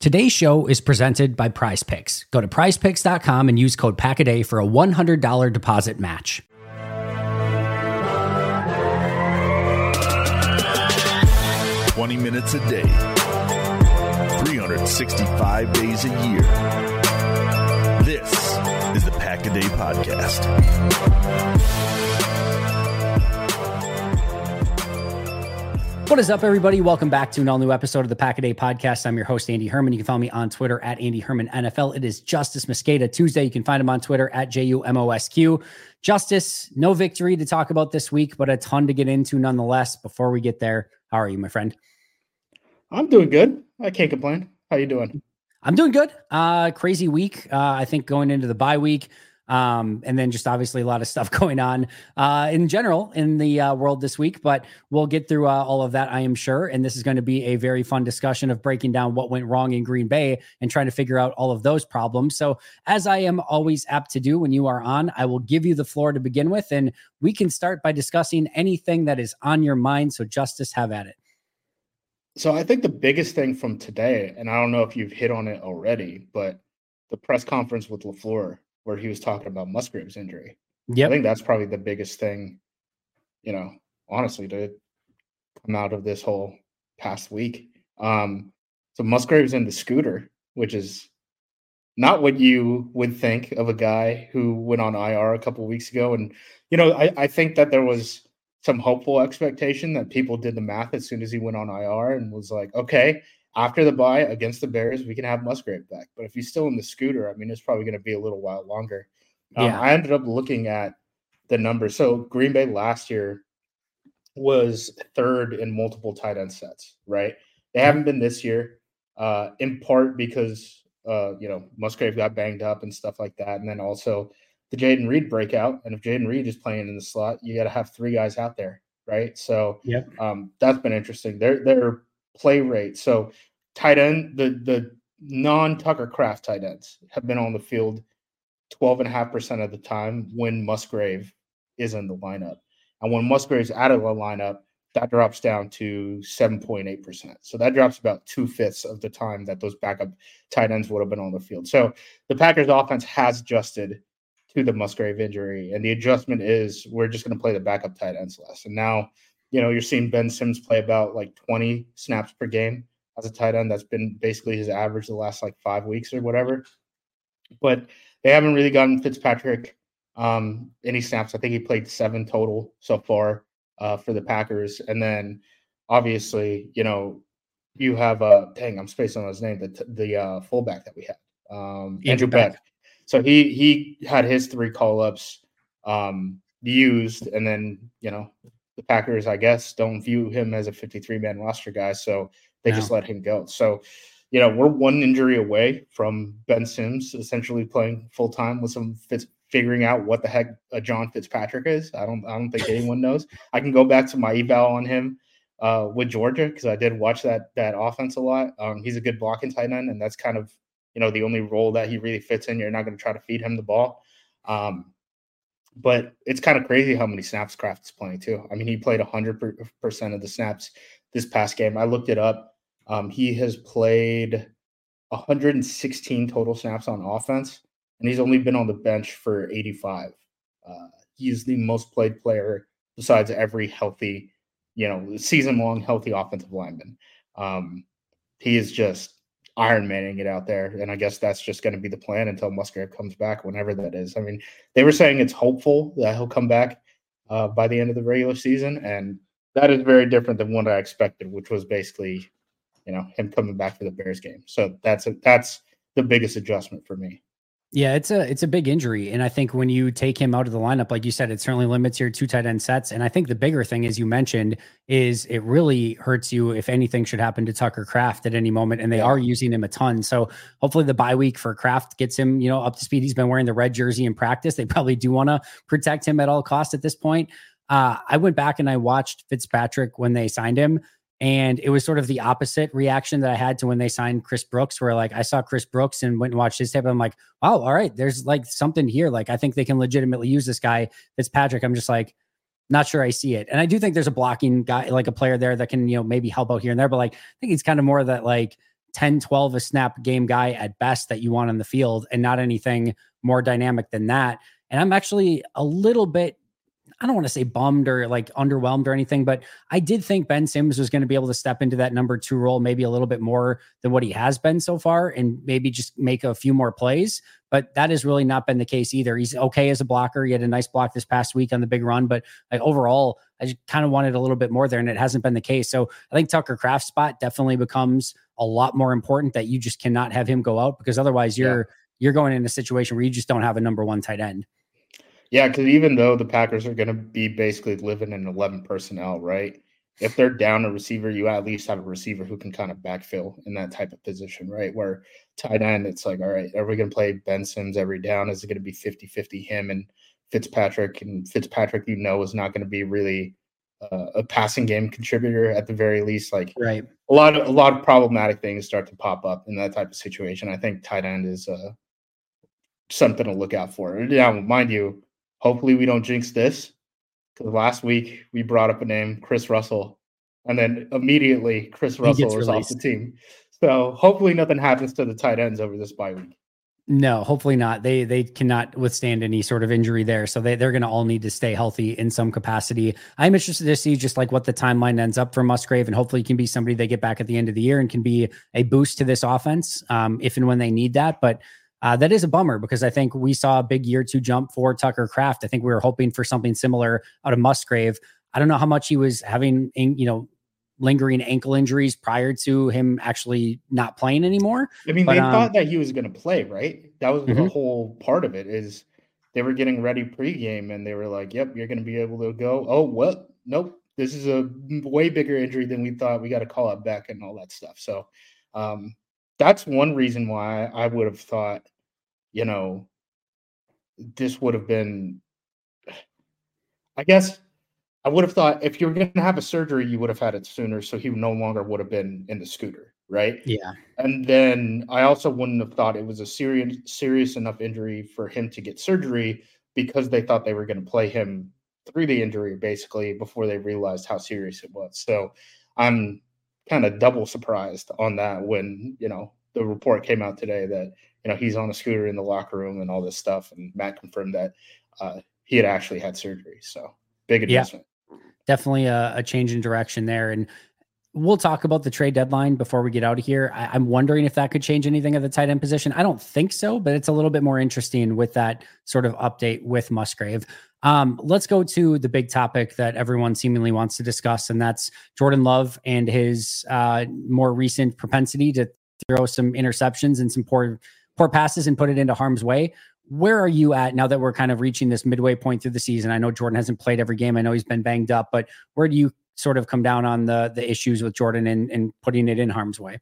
Today's show is presented by Prize Picks. Go to prizepicks.com and use code PACKADAY for a $100 deposit match. Minutes a day, 365 days a year. This is the Pack a Day Podcast. What is up, everybody? Welcome back to an all-new episode of the Pack a Day Podcast. I'm your host, Andy Herman. You can follow me on Twitter at Andy Herman NFL. It is Justice Mosqueda Tuesday. You can find him on Twitter at JUMOSQ. Justice, no victory to talk about this week, but a ton to get into nonetheless. Before we get there, how are you, my friend? I'm doing good. I can't complain. How you doing? I'm doing good. Crazy week. I think going into the bye week. And then just obviously a lot of stuff going on in general in the world this week, but we'll get through all of that, I am sure. And this is going to be a very fun discussion of breaking down what went wrong in Green Bay and trying to figure out all of those problems. So as I am always apt to do when you are on, I will give you the floor to begin with, and we can start by discussing anything that is on your mind. So Justice, have at it. So I think the biggest thing from today, and I don't know if you've hit on it already, but the press conference with LaFleur, where he was talking about Musgrave's injury. Yeah, I think that's probably the biggest thing, honestly, to come out of this whole past week. So Musgrave's in the scooter, which is not what you would think of a guy who went on IR a couple of weeks ago. And, I think that there was some hopeful expectation that people did the math as soon as he went on IR and was like, okay, after the bye against the Bears, we can have Musgrave back. But if he's still in the scooter, it's probably going to be a little while longer. I ended up looking at the numbers. So Green Bay last year was third in multiple tight end sets, right? They haven't been this year, in part because, Musgrave got banged up and stuff like that. And then also the Jayden Reed breakout. And if Jayden Reed is playing in the slot, you got to have three guys out there, right? So that's been interesting. Their play rate. So tight end, the non-Tucker Kraft tight ends have been on the field 12.5% of the time when Musgrave is in the lineup. And when Musgrave's out of the lineup, that drops down to 7.8%. So that drops about 2/5 of the time that those backup tight ends would have been on the field. So the Packers offense has adjusted to the Musgrave injury. And the adjustment is we're just going to play the backup tight ends less. And now, you're seeing Ben Sims play about like 20 snaps per game as a tight end. That's been basically his average the last 5 weeks or whatever. But they haven't really gotten Fitzpatrick any snaps. I think he played 7 total so far for the Packers. And then obviously, you have I'm spacing on his name, the fullback that we had, Andrew Beck. So he had his 3 call-ups used, and then, the Packers, I guess, don't view him as a 53-man roster guy, so they just let him go. So, we're one injury away from Ben Sims essentially playing full-time with figuring out what the heck a John Fitzpatrick is. I don't think anyone knows. I can go back to my eval on him with Georgia because I did watch that offense a lot. He's a good blocking tight end, and that's kind of the only role that he really fits in. You're not going to try to feed him the ball. But it's kind of crazy how many snaps Kraft is playing too. He played 100% of the snaps this past game. I looked it up. He has played 116 total snaps on offense, and he's only been on the bench for 85. He's the most played player besides every healthy, season-long healthy offensive lineman. He is just Iron Manning it out there. And I guess that's just going to be the plan until Musgrave comes back, whenever that is. They were saying it's hopeful that he'll come back by the end of the regular season. And that is very different than what I expected, which was basically, him coming back for the Bears game. So that's the biggest adjustment for me. Yeah, it's a big injury. And I think when you take him out of the lineup, like you said, it certainly limits your 2 tight end sets. And I think the bigger thing, as you mentioned, is it really hurts you if anything should happen to Tucker Kraft at any moment. And they are using him a ton. So hopefully the bye week for Kraft gets him, up to speed. He's been wearing the red jersey in practice. They probably do want to protect him at all costs at this point. I went back and I watched Fitzpatrick when they signed him. And it was sort of the opposite reaction that I had to when they signed Chris Brooks, where I saw Chris Brooks and went and watched his tape. I'm like, wow, all right, there's something here. I think they can legitimately use this guy. Fitzpatrick, I'm just not sure I see it. And I do think there's a blocking guy, a player there that can, maybe help out here and there. But I think he's kind of more of that, 10, 12 a snap game guy at best that you want on the field, and not anything more dynamic than that. And I'm actually a little bit, I don't want to say bummed or like underwhelmed or anything, but I did think Ben Simmons was going to be able to step into that number 2 role maybe a little bit more than what he has been so far, and maybe just make a few more plays. But that has really not been the case either. He's okay as a blocker. He had a nice block this past week on the big run, but like overall, I just kind of wanted a little bit more there, and it hasn't been the case. So I think Tucker Kraft's spot definitely becomes a lot more important, that you just cannot have him go out, because otherwise you're going in a situation where you just don't have a number 1 tight end. Yeah, because even though the Packers are going to be basically living in 11 personnel, right? If they're down a receiver, you at least have a receiver who can kind of backfill in that type of position, right? Where tight end, it's like, all right, are we going to play Ben Sims every down? Is it going to be 50-50 him and Fitzpatrick? And Fitzpatrick, is not going to be really a passing game contributor at the very least. Like, right, a lot of problematic things start to pop up in that type of situation. I think tight end is something to look out for. Now, mind you, hopefully we don't jinx this, because last week we brought up a name, Chris Russell, and then immediately Chris Russell is off the team. So hopefully nothing happens to the tight ends over this bye week. No, hopefully not. They cannot withstand any sort of injury there. So they're going to all need to stay healthy in some capacity. I'm interested to see just like what the timeline ends up for Musgrave, and hopefully he can be somebody they get back at the end of the year and can be a boost to this offense if and when they need that. But that is a bummer, because I think we saw a big year 2 jump for Tucker Kraft. I think we were hoping for something similar out of Musgrave. I don't know how much he was having, lingering ankle injuries prior to him actually not playing anymore. I mean, they thought that he was going to play, right? That was the whole part of it, is they were getting ready pregame and they were like, yep, you're going to be able to go. Oh, what? Nope. This is a way bigger injury than we thought. We got to call it back and all that stuff. So, that's one reason why I would have thought, this would have been, I guess I would have thought if you were going to have a surgery, you would have had it sooner. So he no longer would have been in the scooter. Right. Yeah. And then I also wouldn't have thought it was a serious enough injury for him to get surgery, because they thought they were going to play him through the injury basically before they realized how serious it was. So I'm kind of double surprised on that when, the report came out today that, he's on a scooter in the locker room and all this stuff. And Matt confirmed that he had actually had surgery. So big adjustment. Yeah, definitely a change in direction there. And we'll talk about the trade deadline before we get out of here. I'm wondering if that could change anything at the tight end position. I don't think so, but it's a little bit more interesting with that sort of update with Musgrave. Let's go to the big topic that everyone seemingly wants to discuss, and that's Jordan Love and his more recent propensity to throw some interceptions and some poor passes and put it into harm's way. Where are you at now that we're kind of reaching this midway point through the season? I know Jordan hasn't played every game. I know he's been banged up, but where do you sort of come down on the issues with Jordan and putting it in harm's way?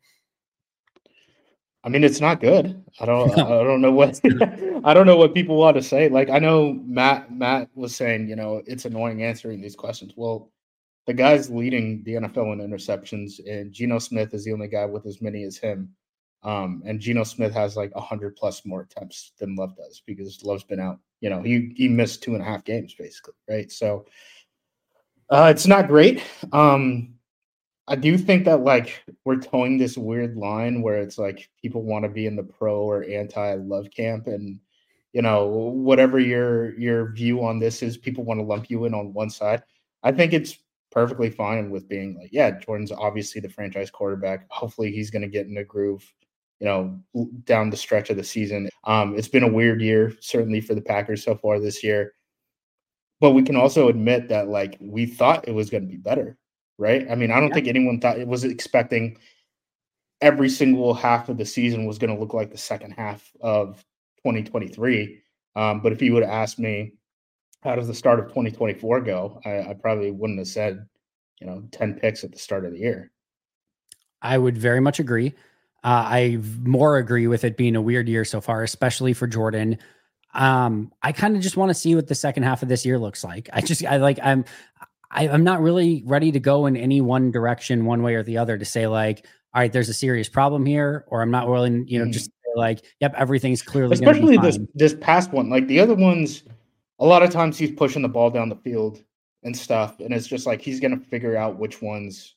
I mean, it's not good. I don't know what I don't know what people want to say. Like, I know Matt was saying, it's annoying answering these questions. Well, the guy's leading the NFL in interceptions, and Geno Smith is the only guy with as many as him. And Geno Smith has like 100 plus more attempts than Love does, because Love's been out. He missed 2.5 games basically, right? So it's not great. I do think that like we're towing this weird line where it's like people want to be in the pro or anti-Love camp, and whatever your view on this is, people want to lump you in on one side. I think it's perfectly fine with being like, yeah, Jordan's obviously the franchise quarterback. Hopefully he's going to get in a groove, down the stretch of the season. It's been a weird year, certainly for the Packers so far this year. But we can also admit that like we thought it was going to be better, right? I mean, I don't think anyone thought it was expecting every single half of the season was going to look like the second half of 2023. But if you would have asked me, how does the start of 2024 go? I probably wouldn't have said, 10 picks at the start of the year. I would very much agree. I more agree with it being a weird year so far, especially for Jordan. I kind of just want to see what the second half of this year looks like. I'm not really ready to go in any one direction, one way or the other, to say like, all right, there's a serious problem here, or I'm not willing, just say like, yep, everything's clearly especially this past one. Like the other ones, a lot of times he's pushing the ball down the field and stuff, and it's just like he's gonna figure out which ones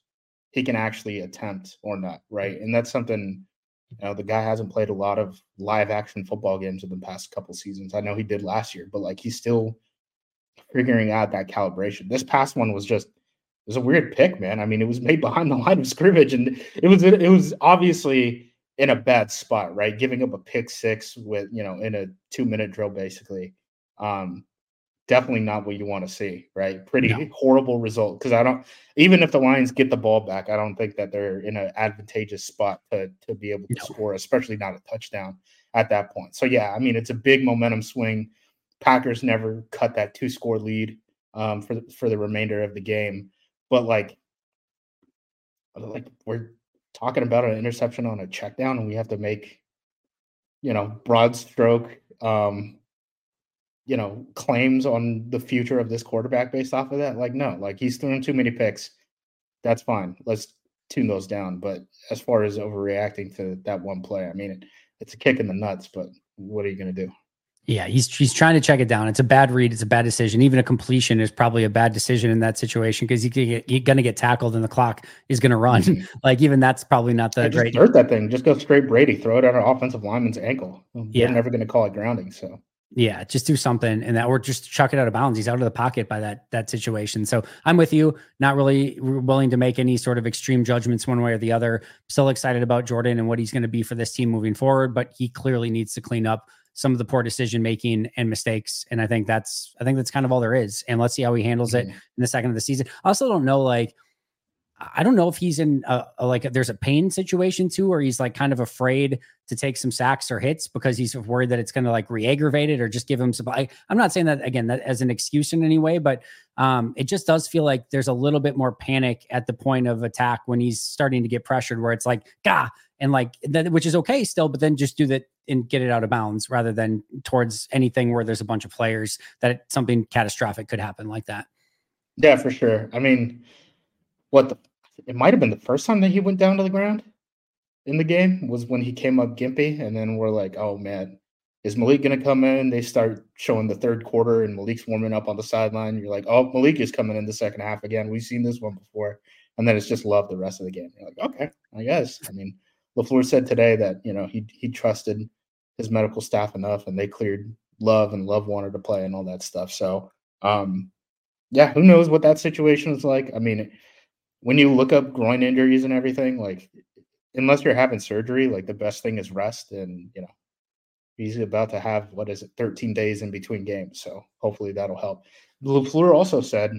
he can actually attempt or not, right? And that's something, the guy hasn't played a lot of live action football games in the past couple seasons. I know he did last year, but like he's still figuring out that calibration. This past one was a weird pick, man. I mean, it was made behind the line of scrimmage, and it was obviously in a bad spot, right? Giving up a pick six with, in a 2-minute drill, basically. Definitely not what you want to see, right? Pretty horrible result. Because even if the Lions get the ball back, I don't think that they're in an advantageous spot to be able to score, especially not a touchdown at that point. So yeah, I mean, it's a big momentum swing. Packers never cut that 2-score lead for the remainder of the game. But like we're talking about an interception on a check down, and we have to make, broad stroke, claims on the future of this quarterback based off of that. Like, no, like he's throwing too many picks. That's fine. Let's tune those down. But as far as overreacting to that one play, I mean, it's a kick in the nuts, but what are you going to do? Yeah, he's trying to check it down. It's a bad read. It's a bad decision. Even a completion is probably a bad decision in that situation because you're going to get tackled and the clock is going to run. Mm-hmm. Like even that's probably not the great. Just that thing. Just go straight Brady. Throw it at an offensive lineman's ankle. They're never going to call it grounding. So yeah, just do something and that, or just chuck it out of bounds. He's out of the pocket by that situation. So I'm with you. Not really willing to make any sort of extreme judgments one way or the other. Still excited about Jordan and what he's going to be for this team moving forward, but he clearly needs to clean up some of the poor decision making and mistakes. And I think that's kind of all there is. And let's see how he handles it in the second of the season. I also don't know, I don't know if he's in there's a pain situation too, or he's like kind of afraid to take some sacks or hits because he's worried that it's going to like re-aggravate it or just give him some. I'm not saying that again, that as an excuse in any way, but it just does feel like there's a little bit more panic at the point of attack when he's starting to get pressured where it's like, gah, and like that, which is okay still, but then just do that and get it out of bounds rather than towards anything where there's a bunch of players that something catastrophic could happen like that. Yeah, for sure. I mean, it might have been the first time that he went down to the ground in the game was when he came up gimpy, and then we're like, oh man, is Malik going to come in? They start showing the third quarter and Malik's warming up on the sideline. You're like, oh, Malik is coming in the second half again. We've seen this one before. And then it's just Love the rest of the game. You're like, okay, I guess. I mean, LaFleur said today that, he trusted his medical staff enough and they cleared Love and Love wanted to play and all that stuff. So, yeah, who knows what that situation is like? I mean, when you look up groin injuries and everything, like unless you're having surgery, like the best thing is rest. And, he's about to have, 13 days in between games. So hopefully that'll help. LaFleur also said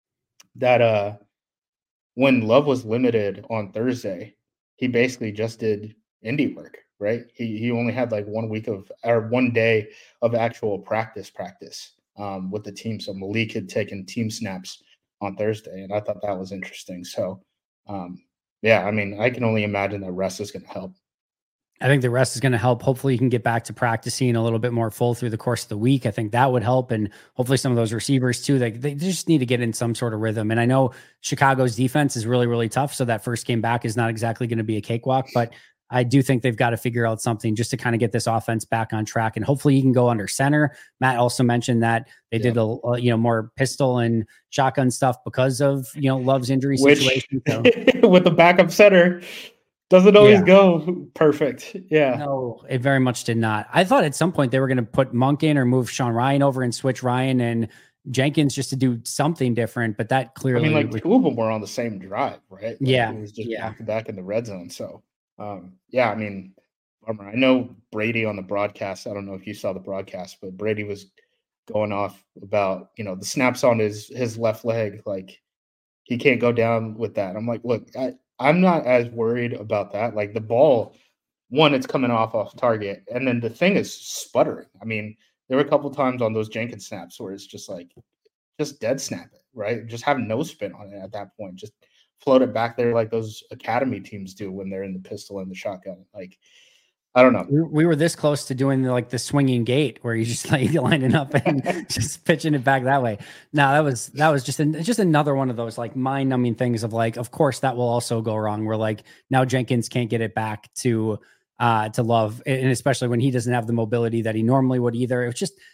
that when Love was limited on Thursday, he basically just did indie work, right? He only had like 1 day of actual practice with the team. So Malik had taken team snaps on Thursday, and I thought that was interesting. So, yeah, I mean, I can only imagine that rest is going to help. I think the rest is going to help. Hopefully you can get back to practicing a little bit more full through the course of the week. I think that would help. And hopefully some of those receivers too, they just need to get in some sort of rhythm. And I know Chicago's defense is really, really tough. So that first game back is not exactly going to be a cakewalk, but I do think they've got to figure out something just to kind of get this offense back on track. And hopefully he can go under center. Matt also mentioned that they did more pistol and shotgun stuff because of, Love's injury situation. So. With the backup center, doesn't always go perfect. Yeah. No, it very much did not. I thought at some point they were going to put Monk in or move Sean Ryan over and switch Ryan and Jenkins just to do something different, but that clearly. I mean, two of them were on the same drive, right? Yeah. It was just back in the red zone. So, I mean, I know Brady on the broadcast. I don't know if you saw the broadcast, but Brady was going off about, the snaps on his left leg. Like, he can't go down with that. I'm like, look, I'm not as worried about that. Like the ball, one, it's coming off target. And then the thing is sputtering. I mean, there were a couple times on those Jenkins snaps where it's just dead snap it, right? Just have no spin on it at that point. Just float it back there like those academy teams do when they're in the pistol and the shotgun. Like, I don't know. We were this close to doing the swinging gate where you just lining up and just pitching it back that way. Now that was just another one of those like mind numbing things of like, of course that will also go wrong. Where like now Jenkins can't get it back to Love, and especially when he doesn't have the mobility that he normally would either. It was just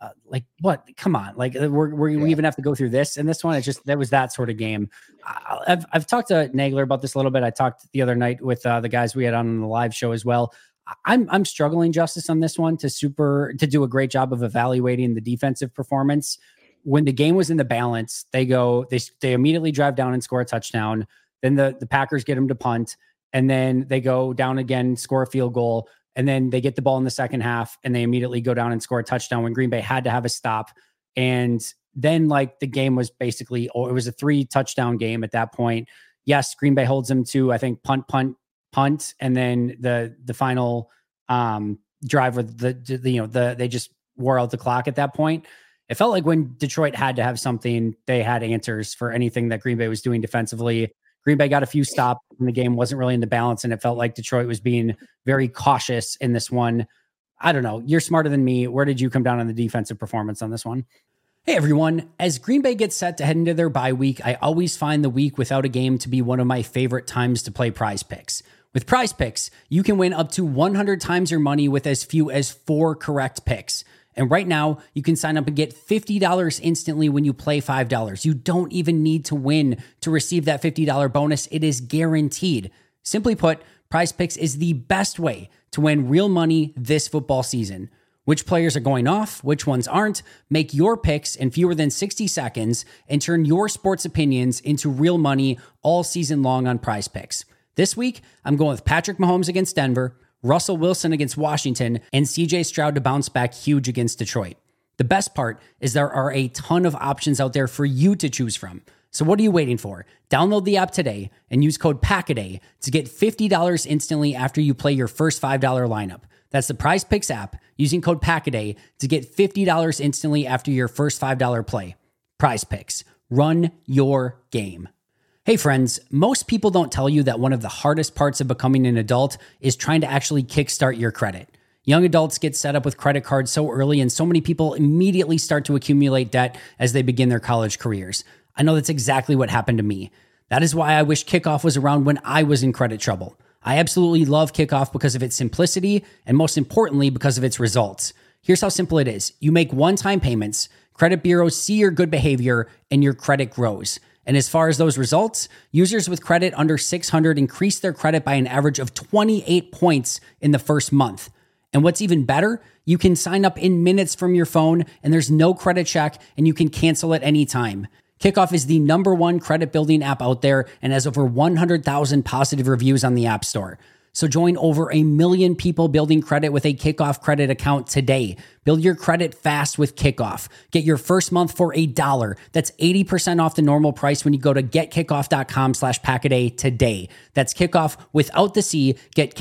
like what? Come on, like we even have to go through this and this one. It's just that was that sort of game. I've talked to Nagler about this a little bit. I talked the other night with the guys we had on the live show as well. I'm struggling, Justice, on this one to do a great job of evaluating the defensive performance. When the game was in the balance, they immediately drive down and score a touchdown. Then the Packers get them to punt, and then they go down again, score a field goal. And then they get the ball in the second half and they immediately go down and score a touchdown when Green Bay had to have a stop. And then like the game was basically, it was a 3 touchdown game at that point. Yes, Green Bay holds them to, I think, punt. And then the final drive with they just wore out the clock at that point. It felt like when Detroit had to have something, they had answers for anything that Green Bay was doing defensively. Green Bay got a few stops and the game wasn't really in the balance. And it felt like Detroit was being very cautious in this one. I don't know. You're smarter than me. Where did you come down on the defensive performance on this one? Hey everyone. As Green Bay gets set to head into their bye week, I always find the week without a game to be one of my favorite times to play Prize Picks. With Prize Picks, you can win up to 100 times your money with as few as 4 correct picks. And right now, you can sign up and get $50 instantly when you play $5. You don't even need to win to receive that $50 bonus. It is guaranteed. Simply put, Prize Picks is the best way to win real money this football season. Which players are going off, which ones aren't, make your picks in fewer than 60 seconds and turn your sports opinions into real money all season long on Prize Picks. This week, I'm going with Patrick Mahomes against Denver, Russell Wilson against Washington, and CJ Stroud to bounce back huge against Detroit. The best part is there are a ton of options out there for you to choose from. So what are you waiting for? Download the app today and use code PACKADAY to get $50 instantly after you play your first $5 lineup. That's the Prize Picks app using code PACKADAY to get $50 instantly after your first $5 play. Prize Picks. Run your game. Hey friends, most people don't tell you that one of the hardest parts of becoming an adult is trying to actually kickstart your credit. Young adults get set up with credit cards so early, and so many people immediately start to accumulate debt as they begin their college careers. I know that's exactly what happened to me. That is why I wish Kickoff was around when I was in credit trouble. I absolutely love Kickoff because of its simplicity, and most importantly, because of its results. Here's how simple it is. You make one-time payments, credit bureaus see your good behavior, and your credit grows. And as far as those results, users with credit under 600 increase their credit by an average of 28 points in the first month. And what's even better, you can sign up in minutes from your phone and there's no credit check and you can cancel at any time. Kickoff is the #1 credit building app out there and has over 100,000 positive reviews on the App Store. So join over 1 million people building credit with a Kickoff credit account today. Build your credit fast with Kickoff. Get your first month for $1. That's 80% off the normal price when you go to getkickoff.com/packaday today. That's Kickoff without the C. Get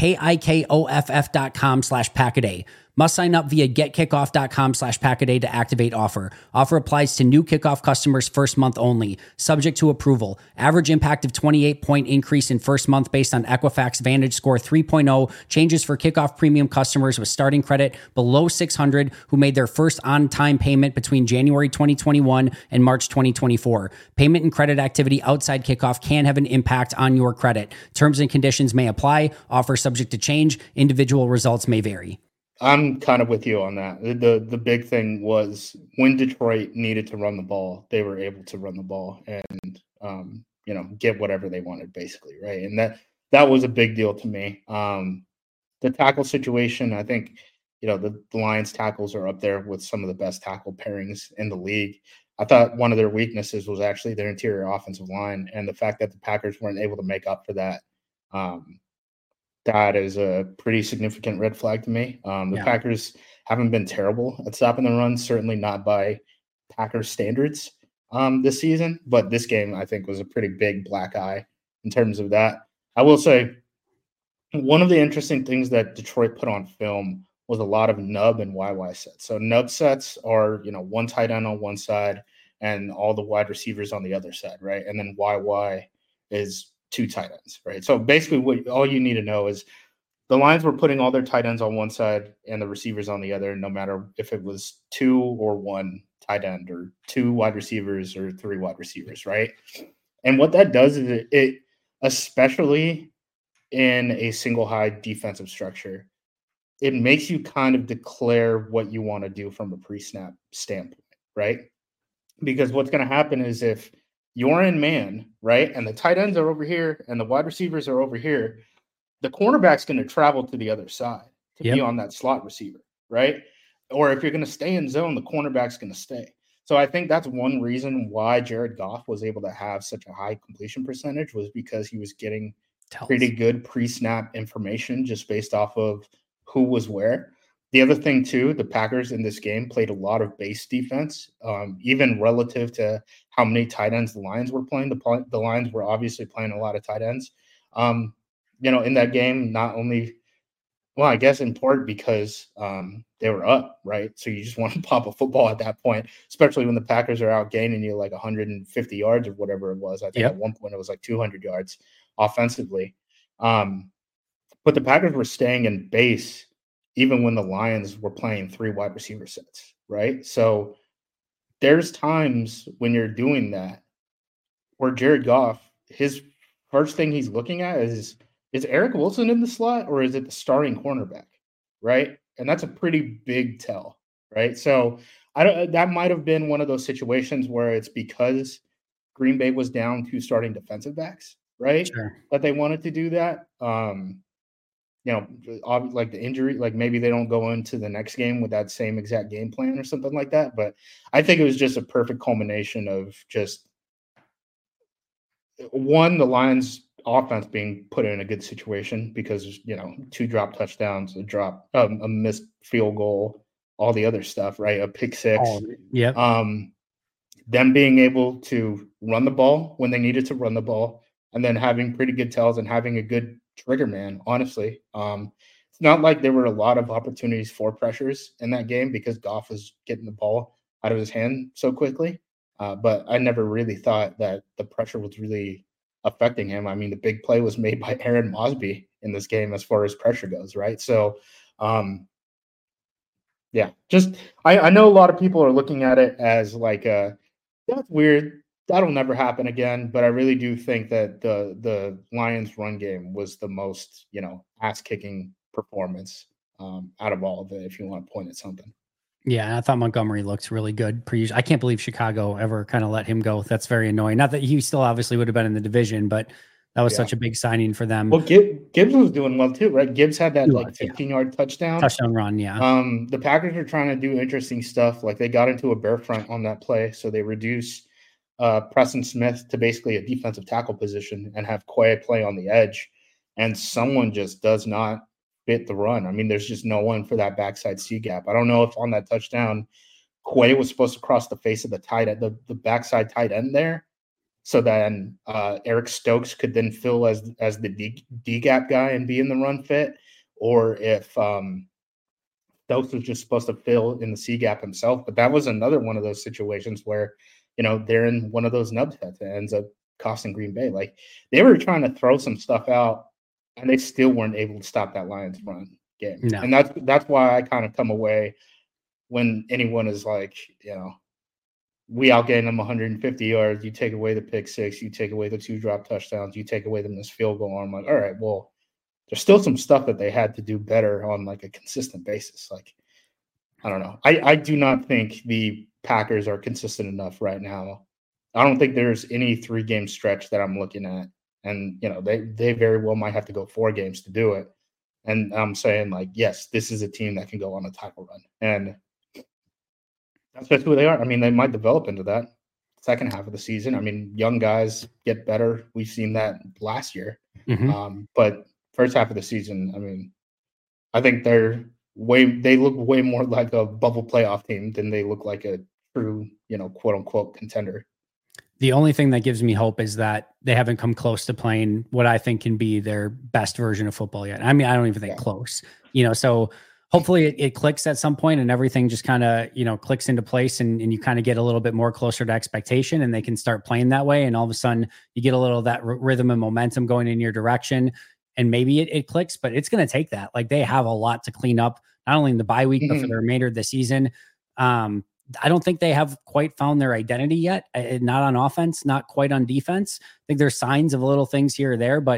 KIKOFF.com/packaday. Must sign up via getkickoff.com/packaday to activate offer. Offer applies to new Kickoff customers first month only, subject to approval. Average impact of 28-point increase in first month based on Equifax Vantage Score 3.0. Changes for Kickoff premium customers with starting credit below 600 who made their first on-time payment between January 2021 and March 2024. Payment and credit activity outside Kickoff can have an impact on your credit. Terms and conditions may apply. Offer subject to change. Individual results may vary. I'm kind of with you on that. The big thing was when Detroit needed to run the ball, they were able to run the ball and get whatever they wanted, basically, right? And that was a big deal to me. The tackle situation, I think, the Lions tackles are up there with some of the best tackle pairings in the league. I thought one of their weaknesses was actually their interior offensive line, and the fact that the Packers weren't able to make up for that. That is a pretty significant red flag to me. The Packers haven't been terrible at stopping the run, certainly not by Packers standards this season. But this game, I think, was a pretty big black eye in terms of that. I will say one of the interesting things that Detroit put on film was a lot of nub and YY sets. So nub sets are, one tight end on one side and all the wide receivers on the other side, right? And then YY is 2 tight ends, right? So basically all you need to know is the Lions were putting all their tight ends on one side and the receivers on the other, no matter if it was 2 or 1 tight end or 2 wide receivers or 3 wide receivers, right? And what that does is it especially in a single high defensive structure, it makes you kind of declare what you want to do from a pre-snap standpoint, right? Because what's going to happen is if you're in man, right, and the tight ends are over here and the wide receivers are over here, the cornerback's going to travel to the other side to be on that slot receiver, right? Or if you're going to stay in zone, the cornerback's going to stay. So I think that's one reason why Jared Goff was able to have such a high completion percentage, was because he was getting pretty good pre-snap information just based off of who was where. The other thing, too, the Packers in this game played a lot of base defense, even relative to how many tight ends the Lions were playing. The Lions were obviously playing a lot of tight ends. In that game, not only, well, I guess in part because they were up, right? So you just want to pop a football at that point, especially when the Packers are out gaining you like 150 yards or whatever it was. I think at one point it was like 200 yards offensively. But the Packers were staying in base even when the Lions were playing 3 wide receiver sets, right? So there's times when you're doing that where Jared Goff, his first thing he's looking at is Eric Wilson in the slot or is it the starting cornerback, right? And that's a pretty big tell, right? So that might have been one of those situations where it's because Green Bay was down 2 starting defensive backs, right? Sure. That they wanted to do that. Like the injury, like maybe they don't go into the next game with that same exact game plan or something like that. But I think it was just a perfect culmination of just one, the Lions offense being put in a good situation because, 2 drop touchdowns, a missed field goal, all the other stuff, right? A pick 6. Them being able to run the ball when they needed to run the ball, and then having pretty good tells and having a good trigger man, honestly. It's not like there were a lot of opportunities for pressures in that game because Goff was getting the ball out of his hand so quickly. But I never really thought that the pressure was really affecting him. I mean, the big play was made by Aaron Mosby in this game as far as pressure goes, right? So, I know a lot of people are looking at it as like, that's weird. That'll never happen again. But I really do think that the Lions run game was the most, ass-kicking performance out of all of it, if you want to point at something. Yeah, and I thought Montgomery looked really good. I can't believe Chicago ever kind of let him go. That's very annoying. Not that he still obviously would have been in the division, but that was such a big signing for them. Well, Gibbs was doing well too, right? Gibbs had that 15-yard touchdown run. Yeah. The Packers are trying to do interesting stuff. Like they got into a bear front on that play, so they reduce Preston Smith to basically a defensive tackle position and have Quay play on the edge, and someone just does not fit the run. I mean, there's just no one for that backside C gap. I don't know if on that touchdown, Quay was supposed to cross the face of the tight end, the backside tight end there, so then Eric Stokes could then fill as the D gap guy and be in the run fit, or if Stokes was just supposed to fill in the C gap himself. But that was another one of those situations where, they're in one of those nub sets that ends up costing Green Bay. Like they were trying to throw some stuff out, and they still weren't able to stop that Lions run game. No. And that's why I kind of come away when anyone is like, we outgained them 150 yards. You take away the pick 6, you take away the 2 drop touchdowns, you take away the missed field goal. I'm like, all right, well, there's still some stuff that they had to do better on like a consistent basis. Like, I don't know. I do not think the Packers are consistent enough right now. I don't think there's any 3-game stretch that I'm looking at. And, they very well might have to go 4 games to do it. And I'm saying, like, yes, this is a team that can go on a title run. And that's just who they are. I mean, they might develop into that second half of the season. I mean, young guys get better. We've seen that last year. Mm-hmm. But first half of the season, I mean, I think they look way more like a bubble playoff team than they look like a true, quote unquote contender. The only thing that gives me hope is that they haven't come close to playing what I think can be their best version of football yet. I mean, I don't even think close, so hopefully it clicks at some point and everything just kind of, clicks into place and you kind of get a little bit more closer to expectation and they can start playing that way. And all of a sudden you get a little of that rhythm and momentum going in your direction and maybe it clicks, but it's going to take that. Like they have a lot to clean up, not only in the bye week, but for the remainder of the season. I don't think they have quite found their identity yet. Not on offense, not quite on defense. I think there's signs of little things here or there, but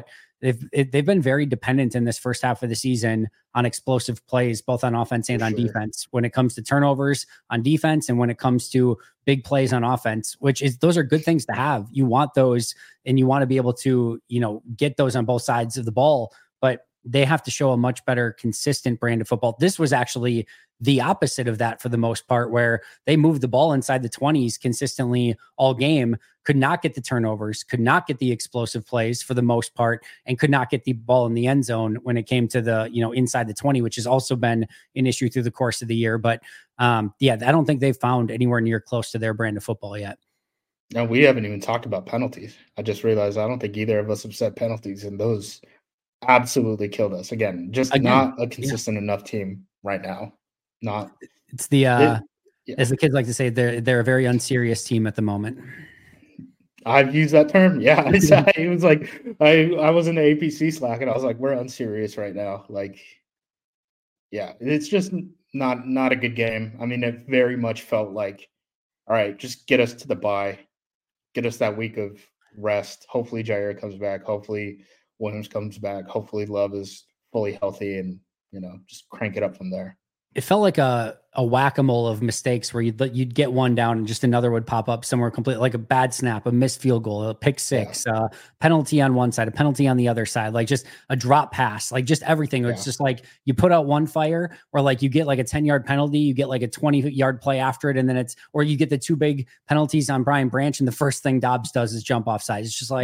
they've been very dependent in this first half of the season on explosive plays, both on offense and on defense, when it comes to turnovers on defense and when it comes to big plays on offense, those are good things to have. You want those, and you want to be able to, get those on both sides of the ball, but they have to show a much better consistent brand of football. This was actually the opposite of that for the most part, where they moved the ball inside the 20s consistently all game, could not get the turnovers, could not get the explosive plays for the most part, and could not get the ball in the end zone when it came to the, inside the 20, which has also been an issue through the course of the year. But I don't think they've found anywhere near close to their brand of football yet. No, we haven't even talked about penalties. I just realized I don't think either of us have set penalties, and those absolutely killed us. Again, not a consistent enough team right now. It's the as the kids like to say, they're a very unserious team at the moment. I've used that term. Yeah. It was like I was in the APC Slack and I was like, we're unserious right now. Like, yeah, it's just not a good game. I mean, it very much felt like, all right, just get us to the bye, get us that week of rest. Hopefully Jair comes back. Hopefully Williams comes back. Hopefully Love is fully healthy, and just crank it up from there. It felt like a whack-a-mole of mistakes where you'd get one down and just another would pop up somewhere completely, like a bad snap, a missed field goal, a pick six, penalty on one side, a penalty on the other side, like just a drop pass, like just everything. It's just like you put out one fire, or like you get like a 10-yard penalty, you get like a 20-yard play after it, and then or you get the two big penalties on Brian Branch, and the first thing Dobbs does is jump off side. It's just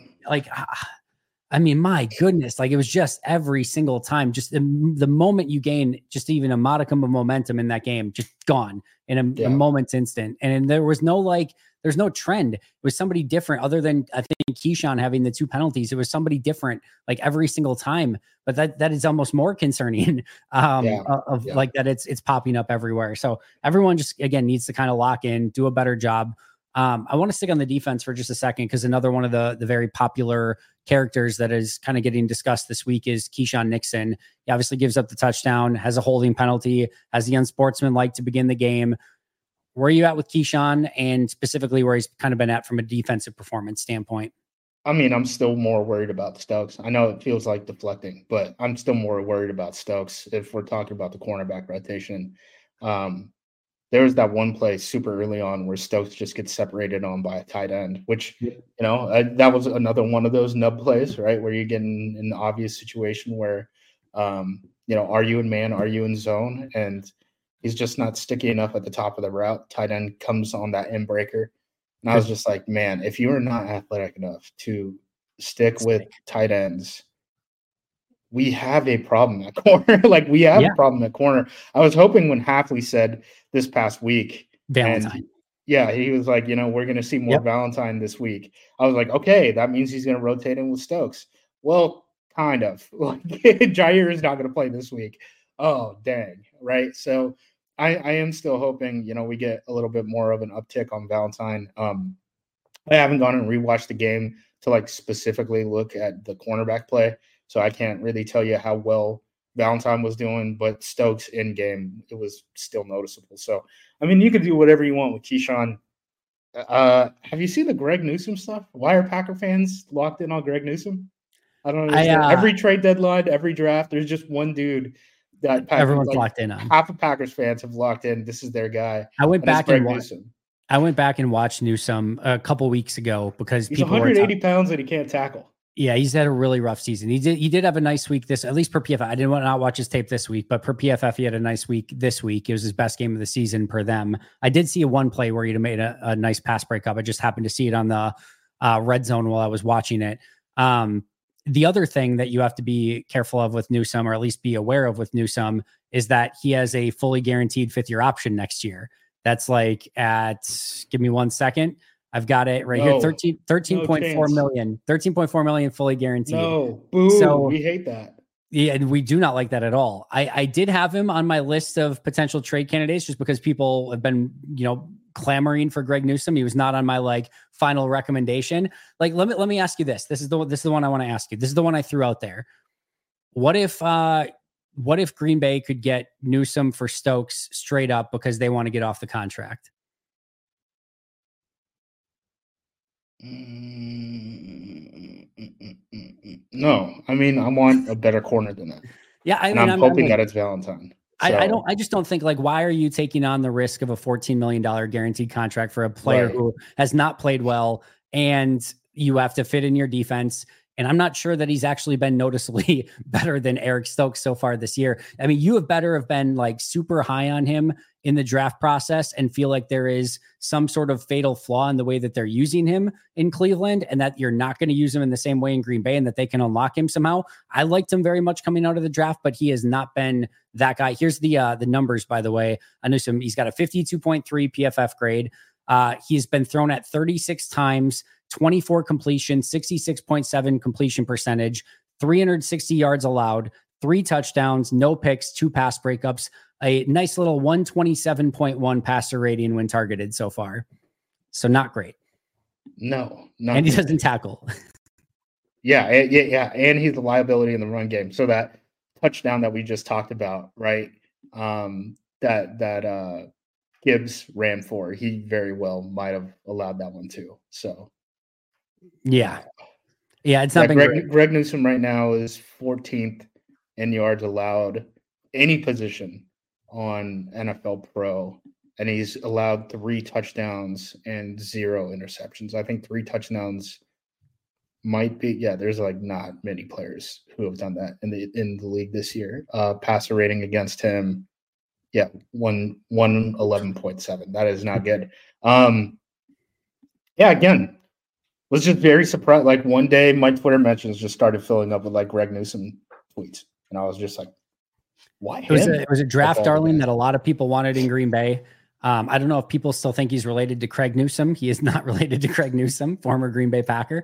I mean, my goodness, like it was just every single time, just the moment you gain just even a modicum of momentum in that game, just gone in a moment's instant. And there's no trend. It was somebody different other than, I think, Keyshawn having the two penalties. It was somebody different like every single time, but that is almost more concerning like that it's popping up everywhere. So everyone just, again, needs to kind of lock in, do a better job. I want to stick on the defense for just a second, because another one of the very popular characters that is kind of getting discussed this week is Keyshawn Nixon. He obviously gives up the touchdown, has a holding penalty, has the unsportsmanlike to begin the game. Where are you at with Keyshawn, and specifically where he's kind of been at from a defensive performance standpoint? I mean, I'm still more worried about Stokes. I know it feels like deflecting, but I'm still more worried about Stokes if we're talking about the cornerback rotation. There was that one play super early on where Stokes just gets separated on by a tight end, which, that was another one of those nub plays, right? Where you're getting in an obvious situation where, are you in man, are you in zone? And he's just not sticky enough at the top of the route. Tight end comes on that end breaker. And I was just like, man, if you are not athletic enough to stick with tight ends, we have a problem at corner. Like, we have a problem at corner. I was hoping when Hafley said this past week, Valentine. He was like, we're going to see more Valentine this week. I was like, okay, that means he's going to rotate in with Stokes. Well, kind of. Like, Jair is not going to play this week. Oh, dang. Right. So I am still hoping, we get a little bit more of an uptick on Valentine. I haven't gone and rewatched the game to like specifically look at the cornerback play, so I can't really tell you how well Valentine was doing, but Stokes in game, it was still noticeable. So, I mean, you can do whatever you want with Keyshawn. Have you seen the Greg Newsome stuff? Why are Packer fans locked in on Greg Newsome? I don't understand. Every trade deadline, every draft, there's just one dude that everyone's locked in on. Half of Packers fans have locked in. This is their guy. I went back and watched Newsome a couple weeks ago because he's 180 pounds and he can't tackle. Yeah, he's had a really rough season. He did have a nice week at least per PFF. I didn't not watch his tape this week, but per PFF, he had a nice week this week. It was his best game of the season per them. I did see one play where he'd made a nice pass breakup. I just happened to see it on the red zone while I was watching it. The other thing that you have to be careful of with Newsome, or at least be aware of with Newsome, is that he has a fully guaranteed fifth-year option next year. That's like give me 1 second. I've got it right here. 13.4 million, 13.4 million fully guaranteed. No, boo. So we hate that. Yeah, and we do not like that at all. I did have him on my list of potential trade candidates just because people have been, clamoring for Greg Newsome. He was not on my final recommendation. Let me ask you this. This is the one I want to ask you. This is the one I threw out there. What if Green Bay could get Newsome for Stokes straight up because they want to get off the contract? No, I mean, I want a better corner than that. Yeah, I And mean, I'm hoping that it's Valentine. So, I just don't think, like, why are you taking on the risk of a $14 million guaranteed contract for a player Right. who has not played well, and you have to fit in your defense? And I'm not sure that he's actually been noticeably better than Eric Stokes so far this year. I mean, you have better have been like super high on him in the draft process and feel like there is some sort of fatal flaw in the way that they're using him in Cleveland, and that you're not going to use him in the same way in Green Bay, and that they can unlock him somehow. I liked him very much coming out of the draft, but he has not been that guy. Here's the numbers, by the way. I knew some. He's got a 52.3 PFF grade. He's been thrown at 36 times, 24 completions, 66.7 completion percentage, 360 yards allowed, 3 touchdowns, no picks, 2 pass breakups, a nice little 127.1 passer rating when targeted so far. So not great. no, And he doesn't tackle. Yeah. And he's a liability in the run game. So that touchdown that we just talked about, right? That Gibbs ran for, he very well might have allowed that one too. So yeah, it's not been great. Greg Newsome right now is 14th in yards allowed, any position on NFL Pro, and he's allowed 3 touchdowns and 0 interceptions. I think 3 touchdowns might be, there's like not many players who have done that in the league this year. Passer rating against him, 111.7. That is not good. Again, was just very surprised. Like one day my Twitter mentions just started filling up with like Greg Newsome tweets, and I was just like, why him? It was a draft darling that a lot of people wanted in Green Bay. I don't know if people still think he's related to Craig Newsome. He is not related to Craig Newsome, former Green Bay Packer.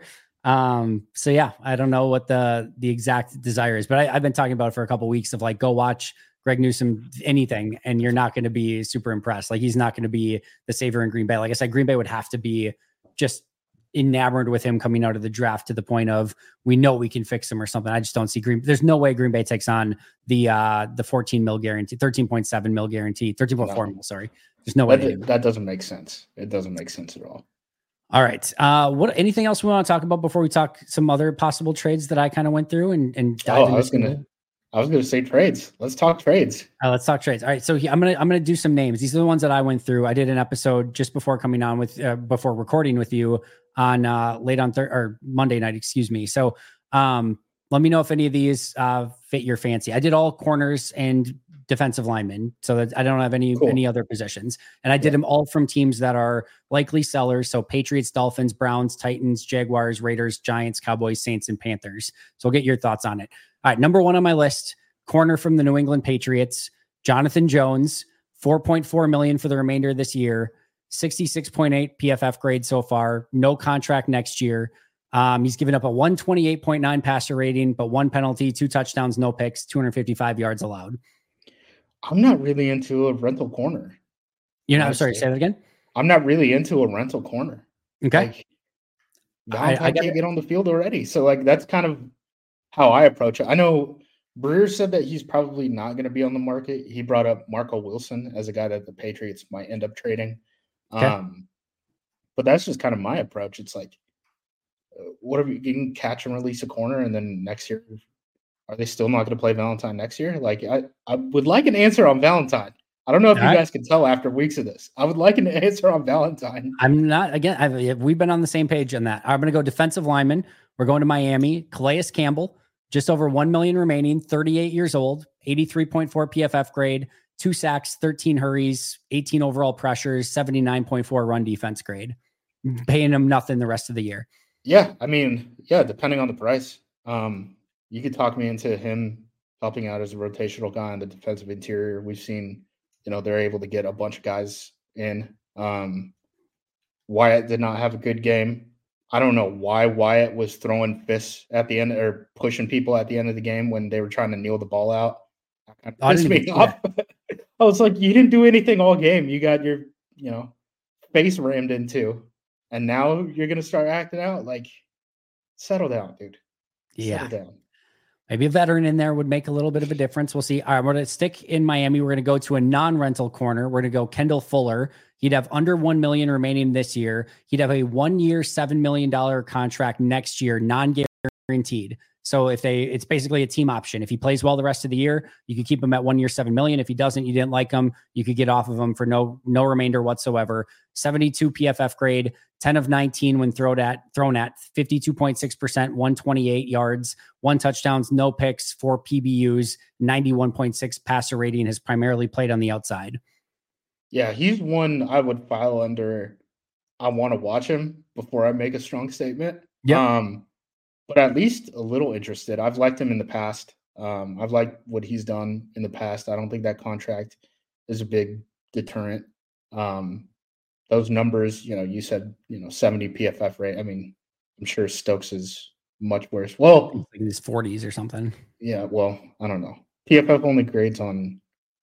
So yeah, I don't know what the exact desire is, but I've been talking about it for a couple of weeks of like, go watch Greg Newsome anything, and you're not going to be super impressed. Like, he's not going to be the savior in Green Bay. Like I said, Green Bay would have to be just enamored with him coming out of the draft to the point of, we know we can fix him or something. I just don't see there's no way Green Bay takes on the 14 mil guarantee, 13.7 mil guarantee, 13.4 mil. Sorry. There's no way. That doesn't make sense. It doesn't make sense at all. All right. Anything else we want to talk about before we talk some other possible trades that I kind of went through and dive into? I was going to say trades. Let's talk trades. Let's talk trades. All right. So I'm going to do some names. These are the ones that I went through. I did an episode just before coming on before recording with you on late on or Monday night, excuse me. So let me know if any of these fit your fancy. I did all corners and defensive linemen, so that I don't have any other positions. And I did them all from teams that are likely sellers. So Patriots, Dolphins, Browns, Titans, Jaguars, Raiders, Giants, Cowboys, Saints, and Panthers. So I'll get your thoughts on it. All right. Number 1 on my list, corner from the New England Patriots, Jonathan Jones, $4.4 million for the remainder of this year, 66.8 PFF grade so far, no contract next year. He's given up a 128.9 passer rating, but 1 penalty, 2 touchdowns, no picks, 255 yards allowed. I'm not really into a rental corner. You're not, sorry, say that again? I'm not really into a rental corner. Okay. Like, I can't get on the field already. So like, that's kind of how I approach it. I know Breer said that he's probably not going to be on the market. He brought up Marco Wilson as a guy that the Patriots might end up trading. Okay. But that's just kind of my approach. It's like, what if you can catch and release a corner, and then next year, are they still not going to play Valentine next year? Like, I would like an answer on Valentine. I don't know if you guys can tell after weeks of this. I would like an answer on Valentine. I'm not, again, we've been on the same page on that. I'm going to go defensive lineman. We're going to Miami. Calais Campbell, just over 1 million remaining, 38 years old, 83.4 PFF grade, 2 sacks, 13 hurries, 18 overall pressures, 79.4 run defense grade. Paying him nothing the rest of the year. Yeah, I mean, depending on the price. You could talk me into him helping out as a rotational guy on the defensive interior. We've seen, they're able to get a bunch of guys in. Wyatt did not have a good game. I don't know why Wyatt was throwing fists at the end or pushing people at the end of the game when they were trying to kneel the ball out. That kind of pissed me off. I was like, you didn't do anything all game. You got your, face rammed into, and now you're going to start acting out. Like, settle down, dude. Settle down. Maybe a veteran in there would make a little bit of a difference. We'll see. All right, we're going to stick in Miami. We're going to go to a non-rental corner. We're going to go Kendall Fuller. He'd have under 1 million remaining this year. He'd have a 1-year, $7 million contract next year, non-guaranteed guaranteed. So it's basically a team option. If he plays well the rest of the year, you could keep him at 1 year, $7 million. If he doesn't, you didn't like him, you could get off of him for no remainder whatsoever. 72 PFF grade, 10 of 19 when thrown at 52.6%, 128 yards, 1 touchdowns, no picks, 4 PBUs, 91.6 passer rating, has primarily played on the outside. Yeah, he's one I would file under. I want to watch him before I make a strong statement. Yeah. But at least a little interested. I've liked him in the past. I've liked what he's done in the past. I don't think that contract is a big deterrent. Those numbers, you said, 70 PFF rate. I mean, I'm sure Stokes is much worse. Well, like in his 40s or something. Yeah, well, I don't know. PFF only grades on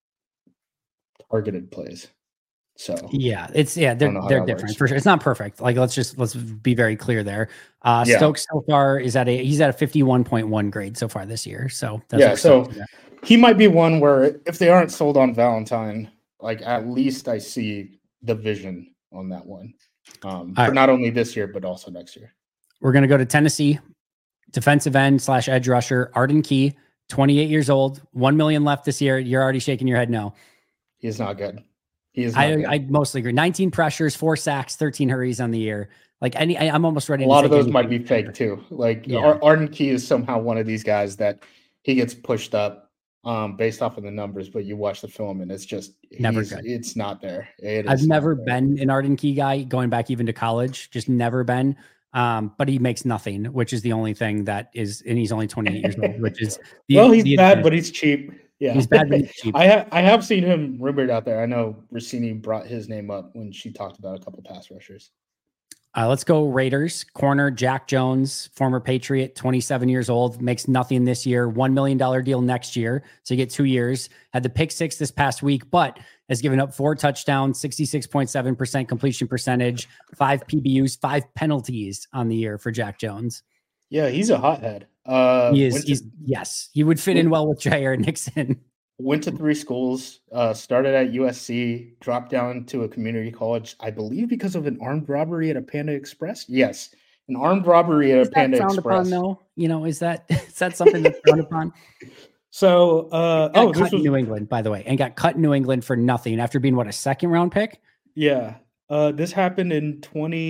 targeted plays. So they're different for sure. It's not perfect. Like let's be very clear there. Stokes so far he's at a 51.1 grade so far this year. So so he might be one where if they aren't sold on Valentine, like at least I see the vision on that one. For not only this year but also next year. We're gonna go to Tennessee, defensive end / edge rusher, Arden Key, 28 years old, 1 million left this year. You're already shaking your head no. He's not good. I mostly agree. 19 pressures, 4 sacks, 13 hurries on the year. Like I'm almost ready. A lot of those might be fake too. Like Arden Key is somehow one of these guys that he gets pushed up based off of the numbers, but you watch the film and it's just never good. It's not there. I've never been an Arden Key guy going back even to college. Just never been. But he makes nothing, which is the only thing that is, and he's only 28 years old, which is he's bad, but he's cheap. Yeah, he's bad, but he's cheap. I have seen him rumored out there. I know Rossini brought his name up when she talked about a couple pass rushers. Let's go Raiders. Corner Jack Jones, former Patriot, 27 years old, makes nothing this year, $1 million deal next year. So you get 2 years. Had the pick 6 this past week, but has given up 4 touchdowns, 66.7% completion percentage, 5 PBUs, 5 penalties on the year for Jack Jones. Yeah, he's a hothead. He would fit in well with Jair Nixon. Went to 3 schools, started at USC, dropped down to a community college, I believe because of an armed robbery at a Panda Express. Yes, an armed robbery at a Panda Express. Upon, though? Is that something that's frowned upon? So, this was New England, by the way, and got cut in New England for nothing after being a 2nd round pick. Yeah, this happened in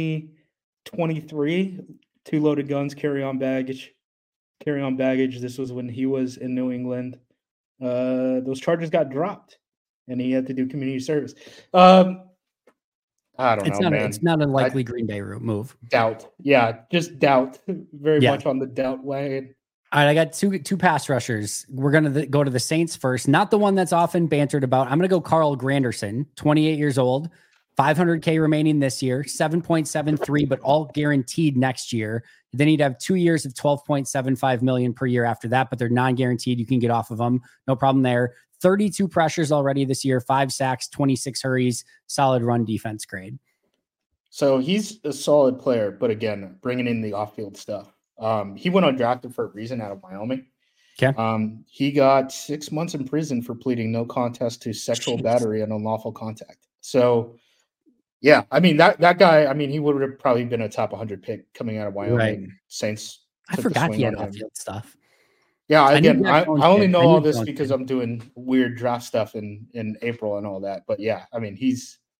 2023. 2 loaded guns, carry on baggage. This was when he was in New England. Those charges got dropped, and he had to do community service. I don't know, man. It's not a likely Green Bay move. Doubt, just doubt. Very much on the doubt wagon. All right, I got two pass rushers. We're gonna go to the Saints first. Not the one that's often bantered about. I'm gonna go Carl Granderson, 28 years old, $500K remaining this year, 7.73, but all guaranteed next year. Then he'd have 2 years of 12.75 million per year after that, but they're non-guaranteed. You can get off of them. No problem there. 32 pressures already this year, 5 sacks, 26 hurries, solid run defense grade. So he's a solid player, but again, bringing in the off-field stuff. He went undrafted for a reason out of Wyoming. Okay. He got 6 months in prison for pleading no contest to sexual battery and unlawful contact. So, yeah, I mean, that guy, I mean, he would have probably been a top 100 pick coming out of Wyoming. Right. Saints. I forgot he had off-field stuff. Yeah, again, I only know all this because I'm doing weird draft stuff in April and all that. But yeah, I mean, he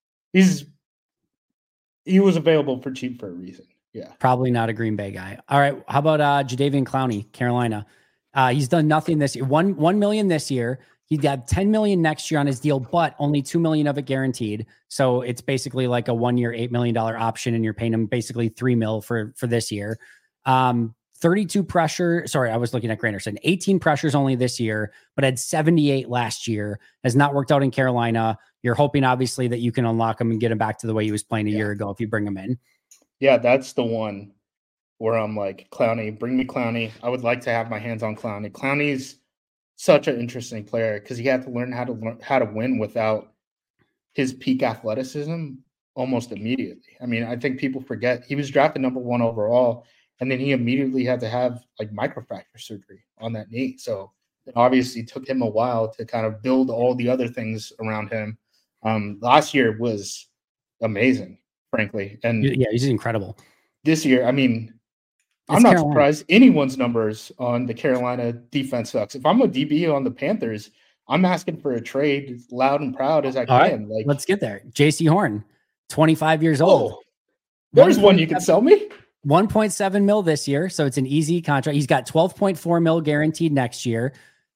was available for cheap for a reason. Yeah. Probably not a Green Bay guy. All right. How about Jadeveon Clowney, Carolina? He's done nothing this year. $1 million this year. He got $10 million next year on his deal, but only $2 million of it guaranteed. So it's basically like a 1 year, $8 million option, and you're paying him basically $3 million for this year. 32 pressure. Sorry, I was looking at Granderson. 18 pressures only this year, but had 78 last year. Has not worked out in Carolina. You're hoping, obviously, that you can unlock him and get him back to the way he was playing a year ago if you bring him in. Yeah, that's the one where I'm like, Clowney, bring me Clowney. I would like to have my hands on Clowney. Clowney's such an interesting player because he had to learn how to win without his peak athleticism almost immediately. I mean, I think people forget he was drafted number 1 overall, and then he immediately had to have like microfracture surgery on that knee. So it obviously took him a while to kind of build all the other things around him. Last year was amazing, frankly. And yeah, he's incredible. This year, I mean, I'm not surprised anyone's numbers on the Carolina defense sucks. If I'm a DB on the Panthers, I'm asking for a trade loud and proud as I can. Right, like, let's get there. JC Horn, 25 years old. There's one you can sell me. 1.7 mil this year. So it's an easy contract. He's got 12.4 mil guaranteed next year.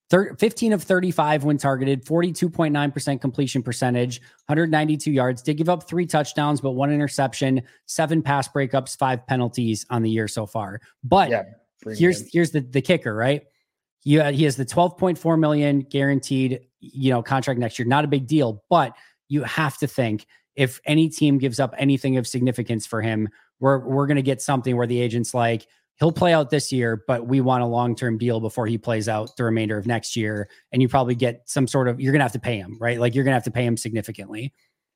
15 of 35 when targeted, 42.9% completion percentage, 192 yards. Did give up 3 touchdowns, but 1 interception, 7 pass breakups, 5 penalties on the year so far. But here's the kicker, right? He has the 12.4 million guaranteed, contract next year. Not a big deal, but you have to think if any team gives up anything of significance for him, we're going to get something where the agent's like, he'll play out this year, but we want a long-term deal before he plays out the remainder of next year. And you probably get some sort of, you're going to have to pay him, right? Like you're going to have to pay him significantly.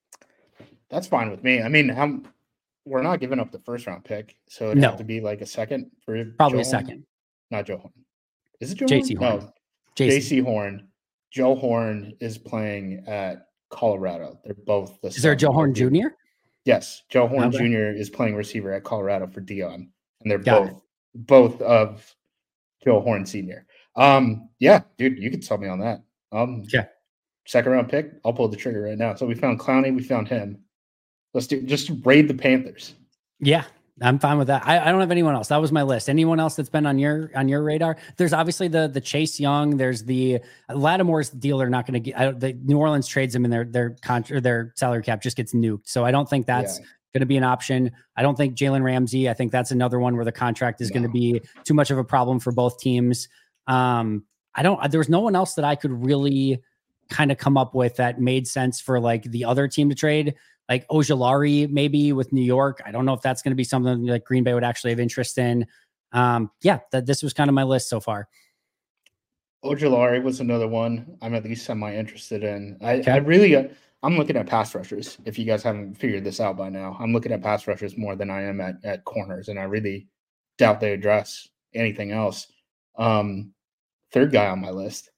That's fine with me. I mean, we're not giving up the first round pick. So it'd have to be like a second for probably a second. Not Joe Horn. Is it Joe JC Horn? Horn? No, JC Horn. Joe Horn is playing at Colorado. They're both the. Is there a Joe Horn Jr.? Yes. Joe Horn Jr. is playing receiver at Colorado for Dion. And they're both of Joe Horn Sr. Yeah, dude, you could sell me on that. Second round pick, I'll pull the trigger right now. So we found Clowney, we found him. Let's just raid the Panthers. Yeah, I'm fine with that. I don't have anyone else. That was my list. Anyone else that's been on your radar? There's obviously the Chase Young. There's the Lattimore's deal. They're not going to get. The New Orleans trades him, and their salary cap just gets nuked. So I don't think that's going to be an option. I don't think Jalen Ramsey. I think that's another one where the contract is going to be too much of a problem for both teams. There's no one else that I could really kind of come up with that made sense for like the other team to trade. Like Ojulari maybe with New York. I don't know if that's going to be something that Green Bay would actually have interest in. This was kind of my list so far. Ojulari was another one I'm at least semi-interested in. I'm looking at pass rushers. If you guys haven't figured this out by now, I'm looking at pass rushers more than I am at corners, and I really doubt they address anything else. Third guy on my list,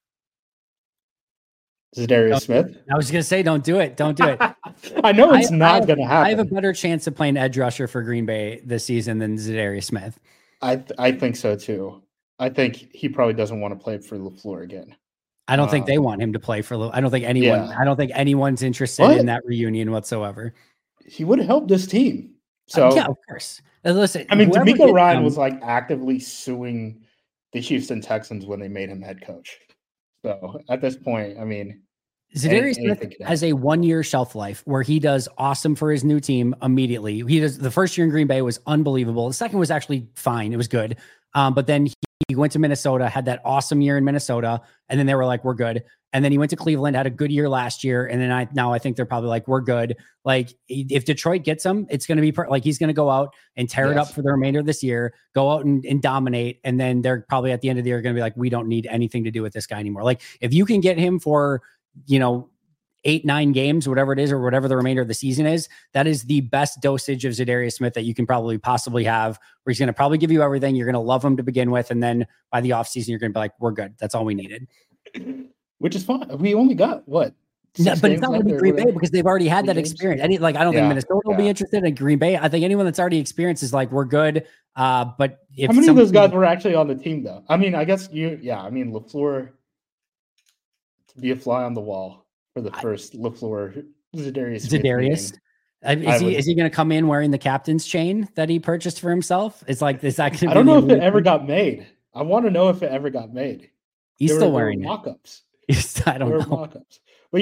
Za'Darius Smith. I was going to say, don't do it. Don't do it. I know it's not going to happen. I have a better chance of playing edge rusher for Green Bay this season than Za'Darius Smith. I think so too. I think he probably doesn't want to play for LaFleur again. I don't think they want him to play for. I don't think anyone. Yeah. I don't think anyone's interested in that reunion whatsoever. He would have helped this team. So yeah, of course. Listen, I mean, DeMeco Ryan was like actively suing the Houston Texans when they made him head coach. So at this point, I mean, Za'Darius Smith has a 1-year shelf life where he does awesome for his new team immediately. He does the first year in Green Bay was unbelievable. The second was actually fine. It was good. But then he went to Minnesota, had that awesome year in Minnesota, and then they were like, we're good. And then he went to Cleveland, had a good year last year. And then I think they're probably like, we're good. Like if Detroit gets him, it's going to be like, he's going to go out and tear it up for the remainder of this year, go out and dominate. And then they're probably at the end of the year going to be like, we don't need anything to do with this guy anymore. Like if you can get him for, 8-9 games, whatever it is, or whatever the remainder of the season is, that is the best dosage of Za'Darius Smith that you can probably possibly have, where he's going to probably give you everything. You're going to love him to begin with. And then by the offseason, you're going to be like, we're good. That's all we needed. Which is fine. We only got what? No, but it's not going to be Green Bay because they've already had that experience. I don't think Minnesota will be interested in Green Bay. I think anyone that's already experienced is like, we're good. But if how many of those guys were actually on the team though? I mean, I guess LaFleur to be a fly on the wall for the first LaFleur Za'Darius. Is he going to come in wearing the captain's chain that he purchased for himself? It's like, is that going to be? I don't know if it ever got made. I want to know if it ever got made. He's still wearing mock-ups. I don't know. Mock-ups. But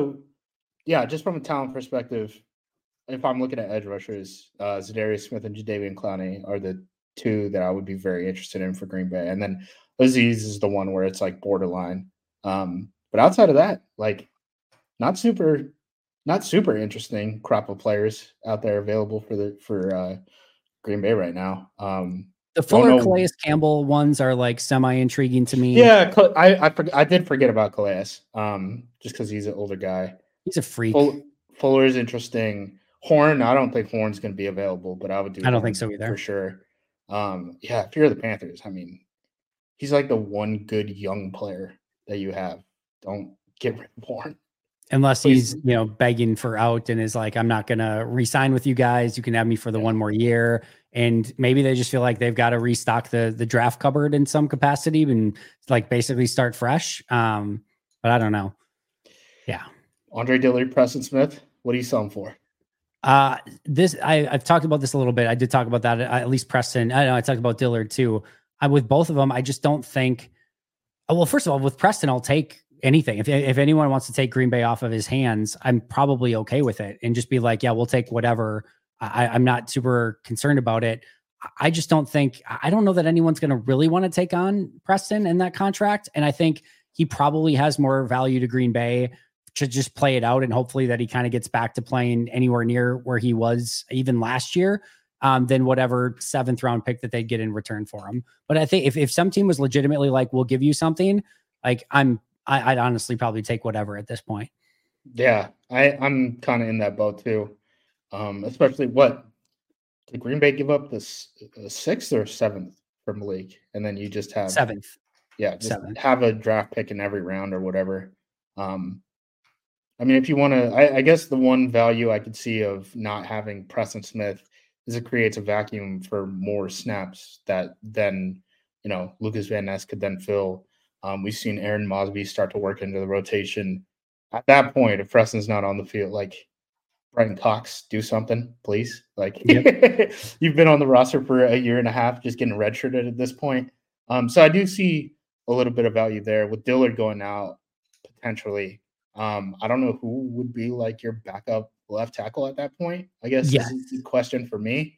just from a talent perspective, if I'm looking at edge rushers, Za'Darius Smith and Jadeveon Clowney are the two that I would be very interested in for Green Bay. And then Azeez is the one where it's like borderline. But outside of that, like not super interesting crop of players out there available for Green Bay right now. The Fuller Calais Campbell ones are like semi-intriguing to me. Yeah, I did forget about Calais, just because he's an older guy. He's a freak. Fuller is interesting. Horn, I don't think Horn's going to be available, but I would do. I don't think so either for sure. If you're the Panthers, I mean, he's like the one good young player that you have. Don't get rid of Horn. Unless he's, begging for out and is like, I'm not going to re-sign with you guys. You can have me for the one more year. And maybe they just feel like they've got to restock the draft cupboard in some capacity and like basically start fresh. But I don't know. Yeah. Andre Dillard, Preston Smith, what do you sell him for? I've talked about this a little bit. I did talk about that, at least Preston. I know I talked about Dillard too. With both of them, I just don't think. Well, first of all, with Preston, I'll take anything. If anyone wants to take Green Bay off of his hands, I'm probably okay with it and just be like, yeah, we'll take whatever. I'm not super concerned about it. I just don't think. I don't know that anyone's going to really want to take on Preston in that contract, and I think he probably has more value to Green Bay to just play it out and hopefully that he kind of gets back to playing anywhere near where he was even last year, than whatever 7th round pick that they'd get in return for him. But I think if some team was legitimately like, we'll give you something, like I'd honestly probably take whatever at this point. Yeah, I'm kind of in that boat too. Especially did Green Bay give up the 6th or 7th from Malik? And then you just have 7th. Yeah, just 7th. Have a draft pick in every round or whatever. I mean, if you want to, I guess the one value I could see of not having Preston Smith is it creates a vacuum for more snaps that then, Lucas Van Ness could then fill. We've seen Aaron Mosby start to work into the rotation. At that point, if Preston's not on the field, like Brenton Cox, do something, please. Like, yep. You've been on the roster for a year and a half, just getting redshirted at this point. So I do see a little bit of value there with Dillard going out potentially. I don't know who would be like your backup left tackle at that point. I guess this is the question for me.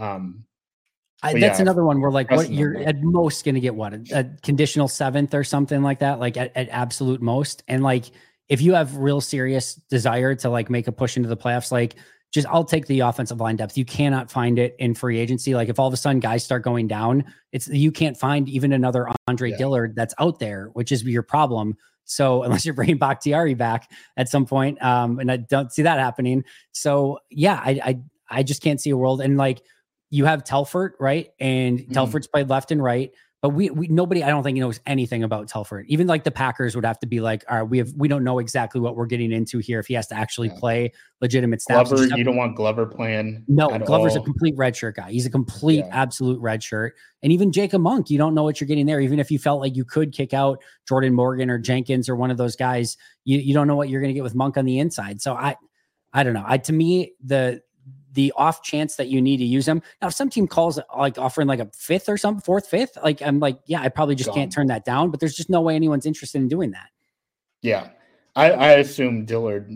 That's another one where like what you're at most going to get a conditional 7th or something like that, like at absolute most. And like, if you have real serious desire to like make a push into the playoffs, like I'll take the offensive line depth. You cannot find it in free agency. Like if all of a sudden guys start going down, you can't find even another Andre Dillard that's out there, which is your problem. So unless you're bringing Bakhtiari back at some point, and I don't see that happening. So yeah, I just can't see a world. And like you have Telfort, right? And Telfort's played left and right, but we nobody I don't think knows anything about Telfort. Even like the Packers would have to be like, all right, we don't know exactly what we're getting into here if he has to actually play legitimate snaps. Glover, you don't want Glover playing. No, Glover's a complete redshirt guy. He's a complete absolute redshirt. And even Jacob Monk, you don't know what you're getting there. Even if you felt like you could kick out Jordan Morgan or Jenkins or one of those guys, you don't know what you're going to get with Monk on the inside. So I don't know. To me, the off chance that you need to use them. Now, if some team calls like offering like a 5th or something, 4th, 5th, like I'm like, yeah, I probably just can't turn that down, but there's just no way anyone's interested in doing that. Yeah. I assume Dillard,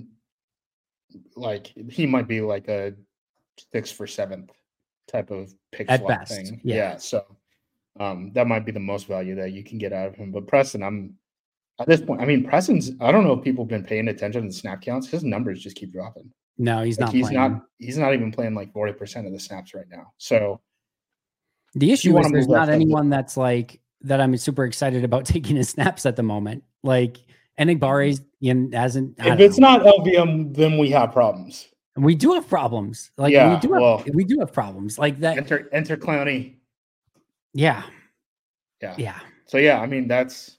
like he might be like a 6th for 7th type of pick at swap best. thing. Yeah. So that might be the most value that you can get out of him. But Preston, I'm at this point, I mean, Preston's, I don't know if people have been paying attention to the snap counts. His numbers just keep dropping. No, he's like not. He's not even playing like 40% of the snaps right now. So the issue is there's not anyone that's like that. I'm super excited about taking his snaps at the moment. Like Enigbare hasn't. If it's not LVM, then we have problems. We do have problems. Like we do have problems like that. Enter Clowney. Yeah. So yeah, I mean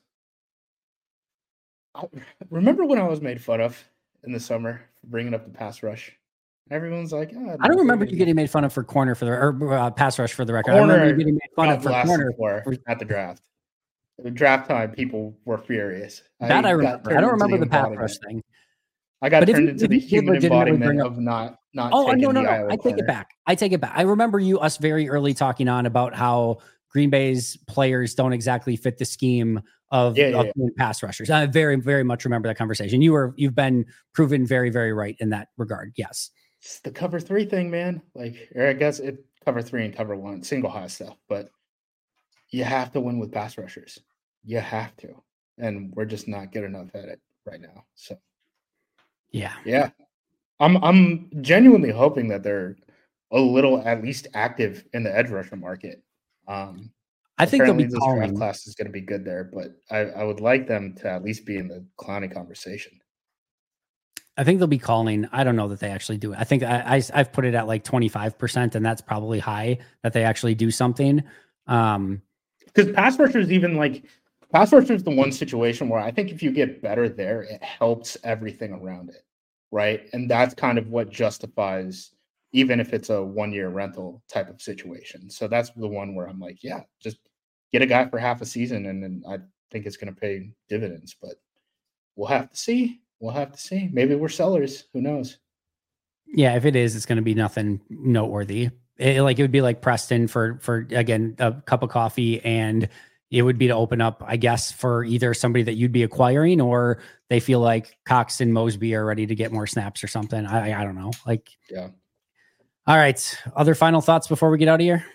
remember when I was made fun of in the summer for bringing up the pass rush? Everyone's like, I don't remember you getting made fun of for corner or pass rush for the record. I remember you getting made fun of for corner at the draft. The draft time, people were furious. That I remember. I don't remember the pass rush thing. I got turned into the human embodiment of not. Oh no! I take it back. I remember us very early talking on about how Green Bay's players don't exactly fit the scheme of pass rushers. I very, very much remember that conversation. You've been proven very, very right in that regard. Yes. It's the cover 3 thing, man. Like, or I guess it cover 3 and cover 1, single high stuff, but you have to win with pass rushers. You have to. And we're just not good enough at it right now. So yeah. I'm genuinely hoping that they're a little at least active in the edge rusher market. I think they'll be this draft class is going to be good there, but I would like them to at least be in the Clowney conversation. I think they'll be calling. I don't know that they actually do it. I think I've put it at like 25%, and that's probably high that they actually do something. Because pass rusher is the one situation where I think if you get better there, it helps everything around it, right? And that's kind of what justifies even if it's a 1-year rental type of situation. So that's the one where I'm like, yeah, just get a guy for half a season, and then I think it's going to pay dividends. But we'll have to see. We'll have to see. Maybe we're sellers. Who knows? Yeah, if it is, it's going to be nothing noteworthy. It would be like Preston for again, a cup of coffee, and it would be to open up, I guess, for either somebody that you'd be acquiring, or they feel like Cox and Mosby are ready to get more snaps or something. I don't know. Like, yeah. All right. Other final thoughts before we get out of here?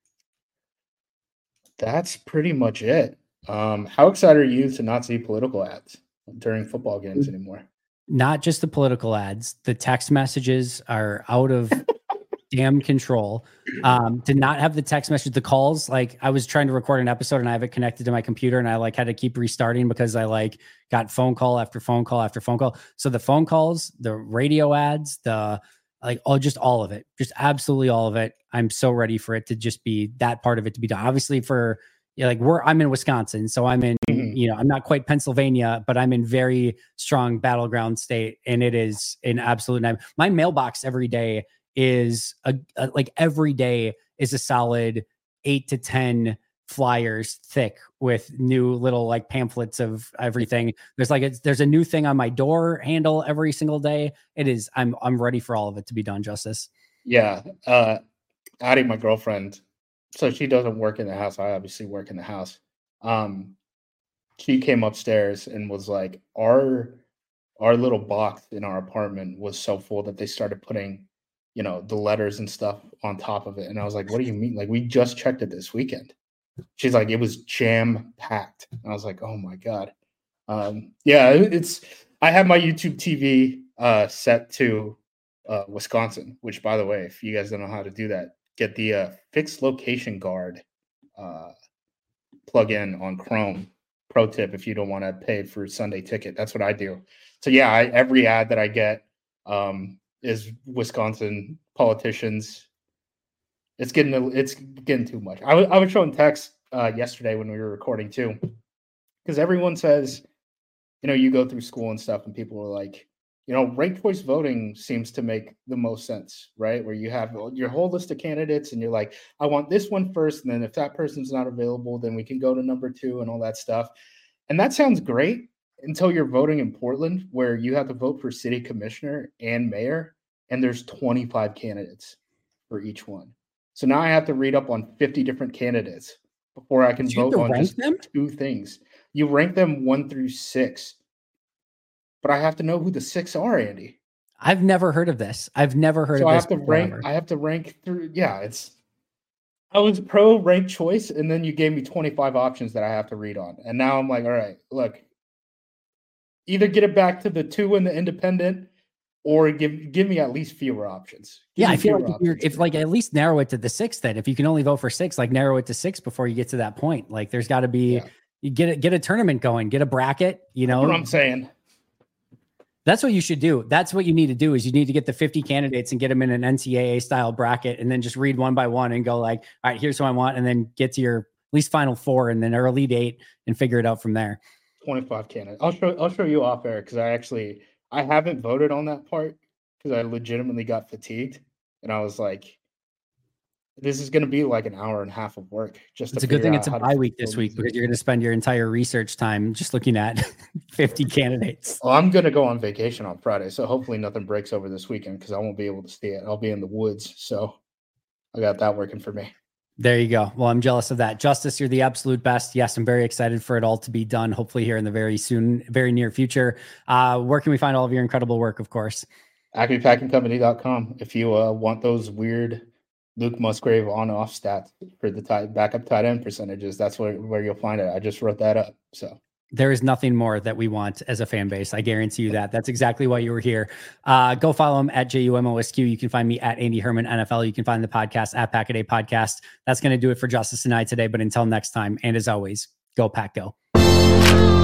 That's pretty much it. How excited are you to not see political ads during football games anymore? Not just the political ads. The text messages are out of damn control. To not have the text message, the calls, like I was trying to record an episode and I have it connected to my computer and I like had to keep restarting because I like got phone call after phone call after phone call. So the phone calls, the radio ads, just all of it, just absolutely all of it. I'm so ready for it to just be that part of it to be done. Obviously I'm in Wisconsin, so I'm in, I'm not quite Pennsylvania, but I'm in very strong battleground state, and it is an absolute nightmare. My mailbox every day is every day is a solid 8 to 10 flyers thick with new little like pamphlets of everything. There's a new thing on my door handle every single day. It is, I'm ready for all of it to be done, Justice. Yeah. Addie, my girlfriend, so she doesn't work in the house. I obviously work in the house. She came upstairs and was like, our little box in our apartment was so full that they started putting, the letters and stuff on top of it. And I was like, what do you mean? Like, we just checked it this weekend. She's like, it was jam packed. I was like, oh my God. I have my YouTube TV set to Wisconsin, which, by the way, if you guys don't know how to do that, get the fixed location guard plug-in on Chrome. Pro tip, if you don't want to pay for Sunday Ticket, that's what I do. So yeah, every ad that I get is Wisconsin politicians. It's getting too much. I was showing Tex yesterday when we were recording too, because everyone says, you go through school and stuff, and people are like, ranked choice voting seems to make the most sense, right? Where you have your whole list of candidates and you're like, I want this one first. And then if that person's not available, then we can go to number 2 and all that stuff. And that sounds great until you're voting in Portland, where you have to vote for city commissioner and mayor. And there's 25 candidates for each one. So now I have to read up on 50 different candidates before I can vote on just 2 things. You rank them 1 through 6. But I have to know who the 6 are, Andy. I've never heard of this. I've never heard of this. I have to rank through. Yeah, I was pro ranked choice, and then you gave me 25 options that I have to read on. And now I'm like, all right, look, either get it back to the 2 and the independent, or give me at least fewer options. I feel like if at least narrow it to the 6, then if you can only vote for 6, narrow it to 6 before you get to that point. Like there's got to be, you get a tournament going, get a bracket, That's what I'm saying. That's what you should do. That's what you need to do is you need to get the 50 candidates and get them in an NCAA style bracket, and then just read one by one and go like, all right, here's who I want. And then get to your at least final 4 and then Elite 8 and figure it out from there. 25 candidates. I'll show you off air, because I haven't voted on that part because I legitimately got fatigued, and I was like, this is going to be like an hour and a half of work. It's a good thing it's a bye week this week, because you're going to spend your entire research time just looking at 50 candidates. Well, I'm going to go on vacation on Friday, so hopefully nothing breaks over this weekend, because I won't be able to stay I'll be in the woods. So I got that working for me. There you go. Well, I'm jealous of that. Justice, you're the absolute best. Yes, I'm very excited for it all to be done, hopefully here in the very near future. Where can we find all of your incredible work, of course? AcmePackingCompany.com. If you want those weird Luke Musgrave on-off stats for the backup tight end percentages, that's where you'll find it. I just wrote that up. So there is nothing more that we want as a fan base. I guarantee you that. That's exactly why you were here. Go follow him at JUMOSQ. You can find me at Andy Herman NFL. You can find the podcast at Pack a Day Podcast. That's going to do it for Justice and I today. But until next time, and as always, go Pack Go.